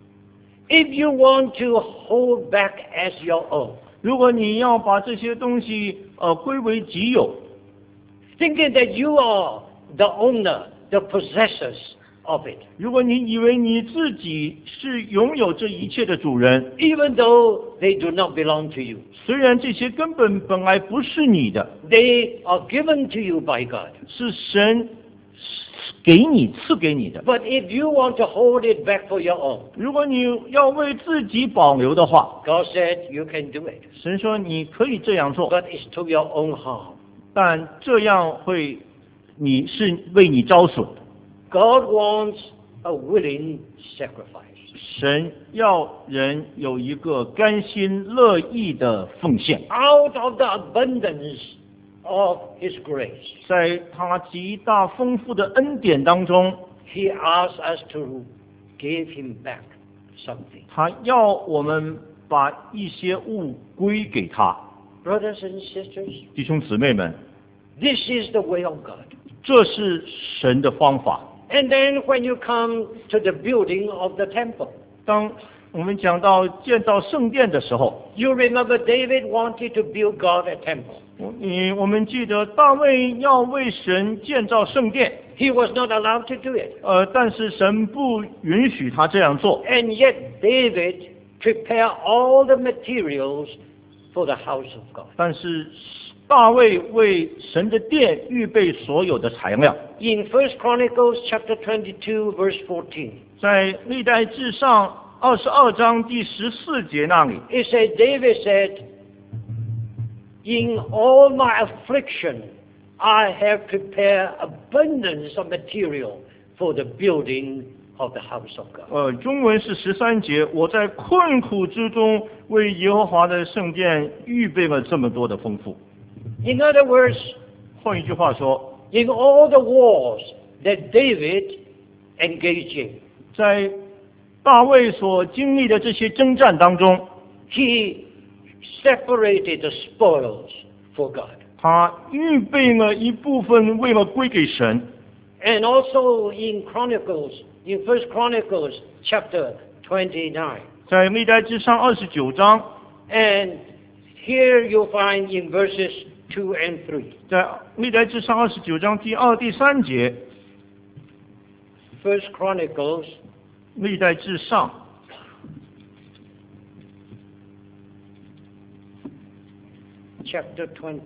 If you want to hold back as your own, 如果你要把这些东西归为己有， thinking that you are the owner, the possessors of it, 如果你以为你自己是拥有这一切的主人， even though they do not belong to you, 虽然这些根本来不是你的， they are given to you by God. 是神给你赐给你的。 But if you want to hold it back for your own, 如果你要为自己保留的话， God said you can do it, 神说你可以这样做， but it's to your own harm. 但这样会你是为你招损。 God wants a willing sacrifice. 神要人有一个甘心乐意的奉献， Out of the abundance of His grace, 在他极大丰富的恩典当中， He asks us to give Him back something. 他要我们把一些物归给他。 Brothers and sisters, 弟兄姊妹们， this is the way of God. 这是神的方法。 And then when you come to the building of the temple, 当我们讲到建造圣殿的时候， you remember David wanted to build God a temple. 我们记得大卫要为神建造圣殿， He was not allowed to do it. 但是神不允许他这样做。 And yet David prepared all the materials for the house of God. 但是大卫为神的殿预备所有的材料。 In 1 Chronicles chapter 22 verse 14, 在历代志上22章第14节那里， it said, David said, in all my affliction, I have prepared abundance of material for the building of the house of God. 中文是13节，我在困苦之中为耶和华的圣殿预备了这么多的丰富。 In other words, 换一句话说， in all the wars that David engaged in, 在大卫所经历的这些征战当中， he separated the spoils for God. 他预备了一部分为了归给神。 And also in Chronicles, in 1 Chronicles chapter 29. 在历代志上29章， And here you'll find in verses 2 and 3. 在历代志上29章第2、第3节， 1 Chronicles 历代志上 chapter 20.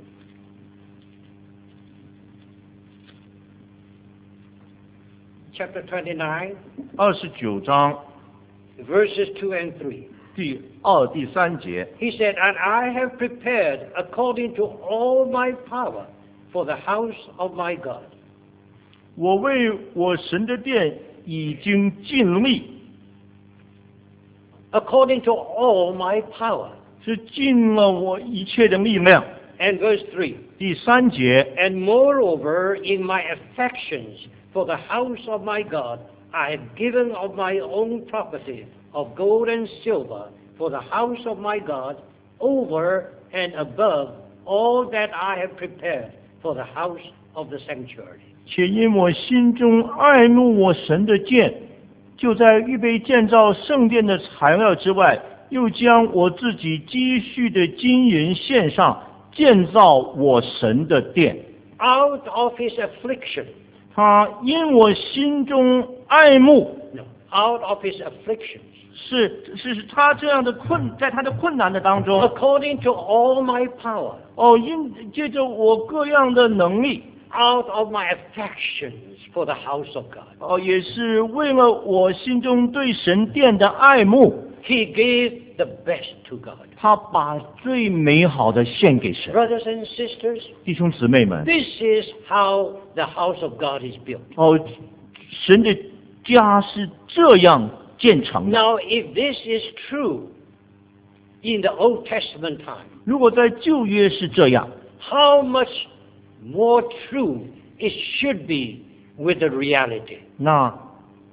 Chapter 29, 29章 verses 2 and 3. 第2、第3节， He said, And I have prepared according to all my power for the house of my God. 我为我神的殿已经尽力， According to all my power. 是尽了我一切的力量。 And verse 3. 第3节， And moreover, in my affections for the house of my God, I have given of my own property of gold and silver for the house of my God, over and above all that I have prepared for the house of the sanctuary. 且因我心中爱慕我神的殿，就在预备建造圣殿的材料之外，又将我自己积蓄的金银献上，建造我神的殿。 Out of his affliction. 他因我心中爱慕， No, out of his afflictions. 是他这样的在他的困难的当中， According to all my power. 借着我各样的能力， Out of my affections for the house of God. 也是为了我心中对神殿的爱慕， He gave the best to God. 他把最美好的献给神。 Brothers and sisters, 弟兄姊妹们， this is how the house of God is built. 神的家是这样建成的。 Now, if this is true in the Old Testament time, 如果在旧约是这样， how much more true it should be with the reality. 那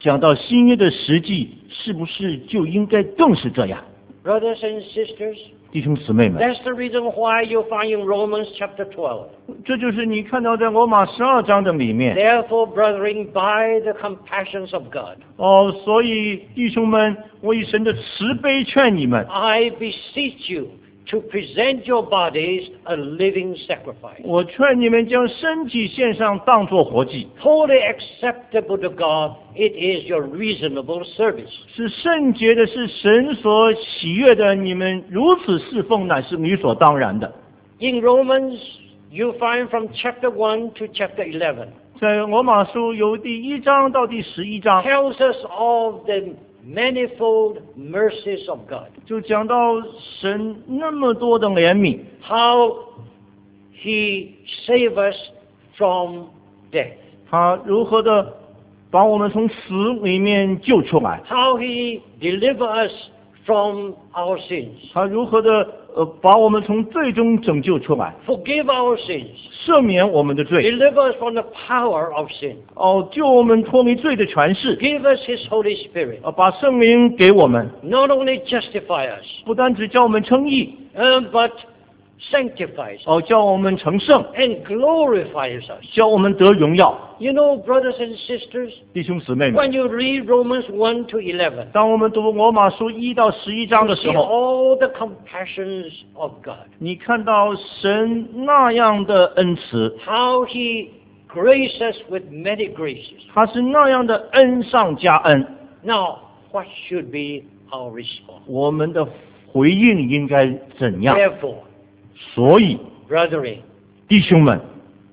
讲到新约的实际，是不是就应该更是这样？ Brothers and sisters, 弟兄姊妹们， that's the reason why you find in Romans chapter 12. 这就是你看到在罗马12章的里面。 Therefore, brethren, by the compassions of God, 所以弟兄们，我以神的慈悲劝你们， I beseech you to present your bodies a living sacrifice, 我劝你们将身体献上，当作活祭， wholly acceptable to God. It is your reasonable service. 是圣洁的，是神所喜悦的。你们如此侍奉，乃是理所当然的。 In Romans, you find from chapter 1 to chapter 11, 在罗马书由第1章到第11章， tells us of the manifold mercies of God, 就讲到神那么多的怜悯， how He saved us from death, 他如何的把我们从死里面救出来， how He delivered us from our sins, 他如何的把我们从罪中拯救出来， forgive our sins, 赦免我们的罪， deliver us from the power of sin, 救我们脱离罪的权势， give us His Holy Spirit, 把圣灵给我们， not only justify us, 不单只叫我们称义， but sanctifies us 叫我们成圣， and glorifies us. 叫我们得荣耀。 You know, brothers and sisters, 弟兄姊妹们， when you read Romans 1 to 11, 当我们读罗马书1到11章的 you 时 see 候， all the compassions of God, 你看到神那样的恩慈， how He graced us with many graces. 他是那样的恩上加恩。 Now, what should be our response? 我们的回应应该怎样？ Therefore, 所以， brethren, 弟兄们，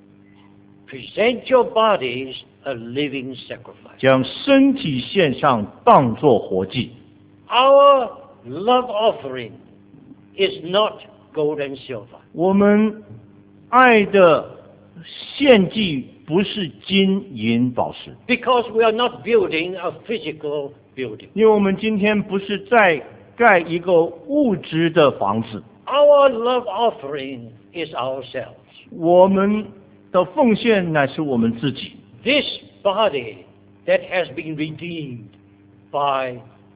present your bodies a living sacrifice. 将身体献上，当作活祭。 Our love offering is not gold and silver, 我们爱的献祭不是金银宝石， because we are not building a physical building. 因为我们今天不是在盖一个物质的房子， Our love offering is ourselves. 我们的奉献乃是我们自己。 This body that has been redeemed by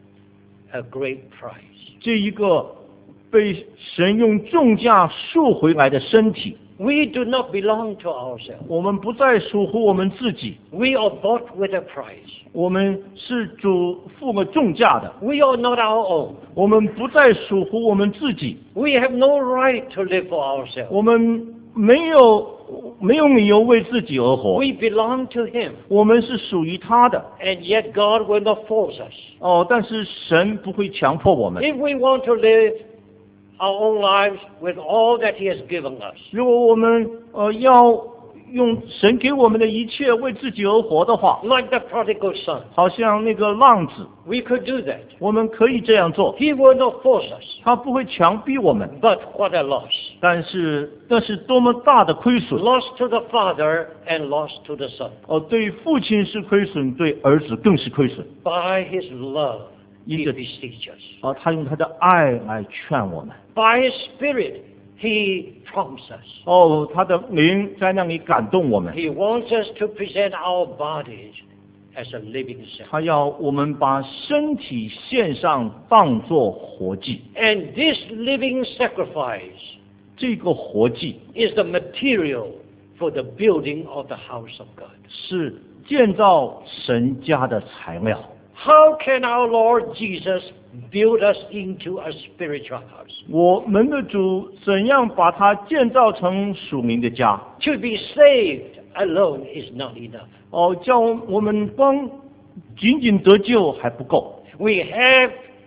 a great price. 这一个被神用重价赎回来的身体， We do not belong to ourselves. 我们不再属乎我们自己， We are bought with a price. 我们是主付了重价的， We are not our own. 我们不再属乎我们自己， We have no right to live for ourselves. 我们没有理由为自己而活， We belong to Him. 我们是属于他的。 And yet God will not force us. 但是神不会强迫我们。 If we want to live our own lives with all that He has given us, 如果我们要用神给我们的一切为自己而活的话， like the prodigal son, 好像那个浪子， we could do that. 我们可以这样做， He will not force us. 他不会强逼我们。 But what a loss. 但是那是多么大的亏损！ Loss to the father and loss to the son. 对父亲是亏损，对儿子更是亏损。 By His love, He 一个 beseeches us. 他用他的爱来劝我们。 By His Spirit, He prompts us. 他的灵在那里感动我们。 He wants us to present our bodies as a living sacrifice. 他要我们把身体献上，当作活祭。 And this living sacrifice 这个活祭 is the material for the building of the house of God. 是建造神家的材料。 How can our Lord Jesus build us into a spiritual house? 我们的主怎样把它建造成属灵的家？ To be saved alone is not enough. 叫我们光仅仅得救还不够， We have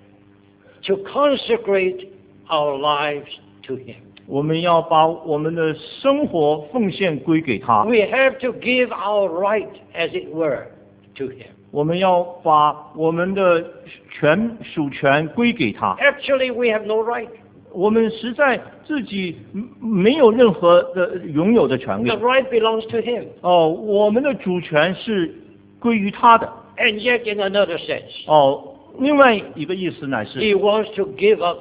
to consecrate our lives to Him. 我们要把我们的生活奉献归给他， We have to give our right, as it were, to Him. 我们要把我们的属权归给他。 Actually, we have no right. 我们实在自己没有任何的拥有的权利 The。right belongs to Him. 我们的主权是归于他的。 And yet, in another sense, 另外一个意思乃是， He wants to give up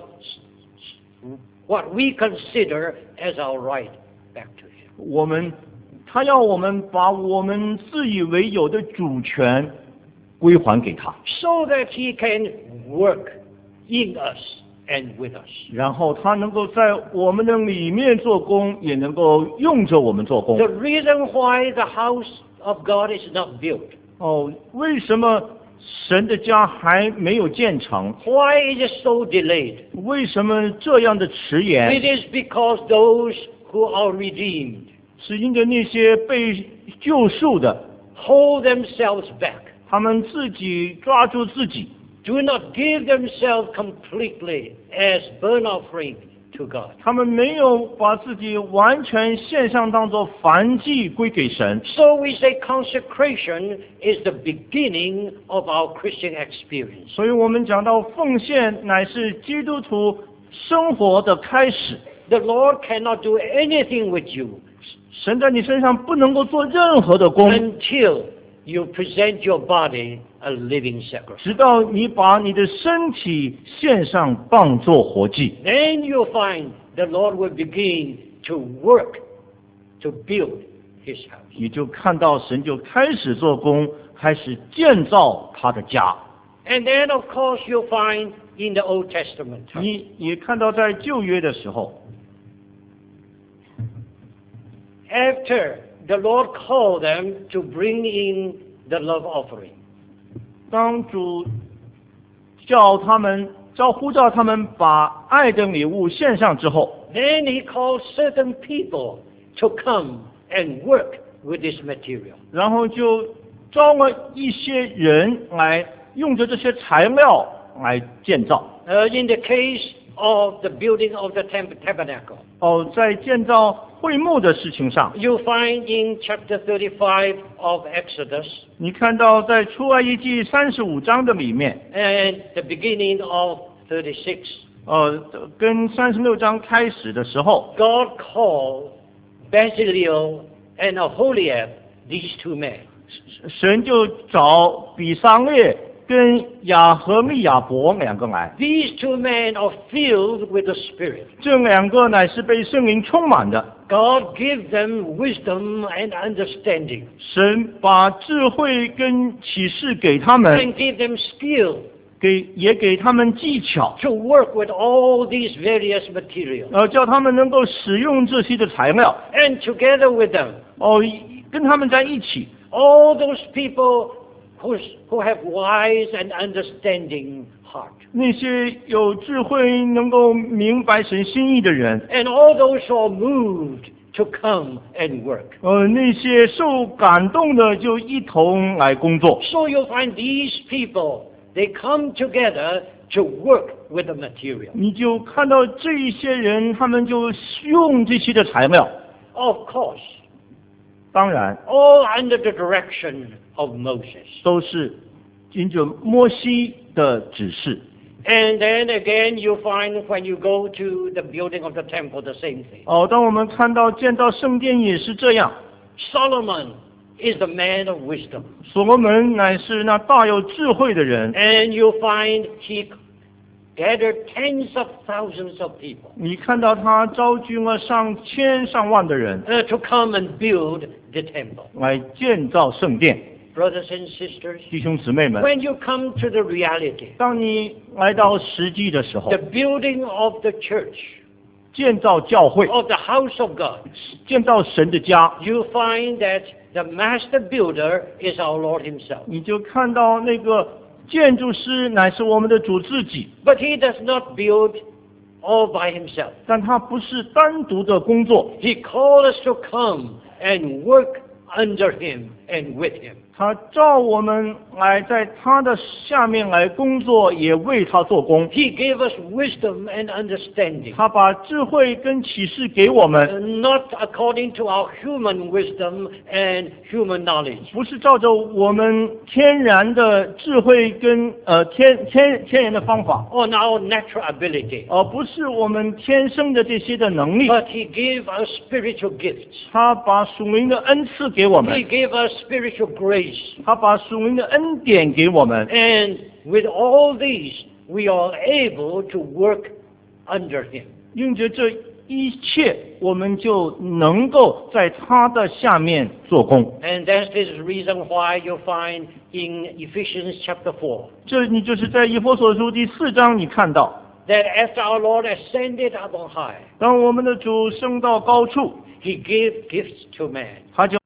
what we consider as our right back to Him. 他要我们把我们自以为有的主权归还给他， so that He can work in us and with us. 然后他能够在我们的里面做工，也能够用着我们做工。 The reason why the house of God is not built, 为什么神的家还没有建成？ why is it so delayed? 为什么这样的迟 It 延？ is because those who are redeemed 是因着那些被救赎的， hold themselves back, 他们自己抓住自己， do not give themselves completely as burnt offering to God. 他们没有把自己完全献上当作燔祭归给神。 So we say consecration is the beginning of our Christian experience. 所以我们讲到奉献乃是基督徒生活的开始。 The Lord cannot do anything with you 神在你身上不能够做任何的工， until you present your body a living sacrifice. 直到你把你的身体献上当作活祭， Then you'll find the Lord will begin to work to build His house. 你就看到神就开始做工，开始建造他的家。 And then, of course, you'll find in the Old Testament, 你也看到在旧约的时候， after the Lord called them to bring in the love offering, 当主呼召他们把爱的礼物献上之后， then He called certain people to come and work with this material. 然后就招了一些人来用着这些材料来建造。 In the case of the building of the tabernacle, 在建造会幕的事情上， you find in chapter 35 of Exodus 你看到在出埃及记35章的里面， and the beginning of 36, 跟36章开始的时候， God called Bezaleel and Aholiab, these two men. 神就找比撒列跟亚和利亚伯两个来， These two men are filled with the Spirit. 这两个乃是被圣灵充满的。 God give them wisdom and understanding 神把智慧跟启示给他们， and give them skill 也给他们技巧， to work with all these various materials. 叫他们能够使用这些的材料， And together with them, 跟他们在一起， all those people who have wise and understanding heart, 那些有智慧能够明白神心意的人， and all those who are moved to come and work. 那些受感动的就一同来工作。 So you'll find these people, they come together to work with the material. 你就看到这一些人，他们就用这些的材料， Of course, 当然 all under the direction of Moses. 都是因着摩西的指示。 And then again, you find when you go to the building of the temple, the same thing. 当我们看到建造圣殿也是这样， Solomon is the man of wisdom. 所罗门乃是那大有智慧的人。 And you find he gathered tens of thousands of people 你看到他召集了上千上万的人 to come and build the temple. 来建造圣殿。 Brothers and sisters, 弟兄姊妹们， when you come to the reality, 当你来到实际的时候 the，building of the church, 建造教会， of the house of God, 建造神的家， you find that the master builder is our Lord Himself. 你就看到那个建筑师乃是我们的主自己， But He does not build all by Himself. 但他不是单独的工作， He called us to come and work under Him and with Him. 他召我们来在他的下面来工作，也为他做工。 He gave us wisdom and understanding, 他把智慧跟启示给我们， not according to our human wisdom and human knowledge, 不是照着我们天然的智慧跟天然的方法， on our natural ability, 不是我们天生的这些的能力。 but He gave us spiritual gifts. 他把属灵的恩赐给我们 He，gave us spiritual grace. 他把属灵的恩典给我们。 And with all these, we are able to work under Him. 用着这一切我们就能够在他的下面做工。 And that's the reason why you find in Ephesians chapter 4 这你就是在以弗所书第4章你看到， that as our Lord ascended up on high, 当我们的主升到高处， he gave gifts to man. 他就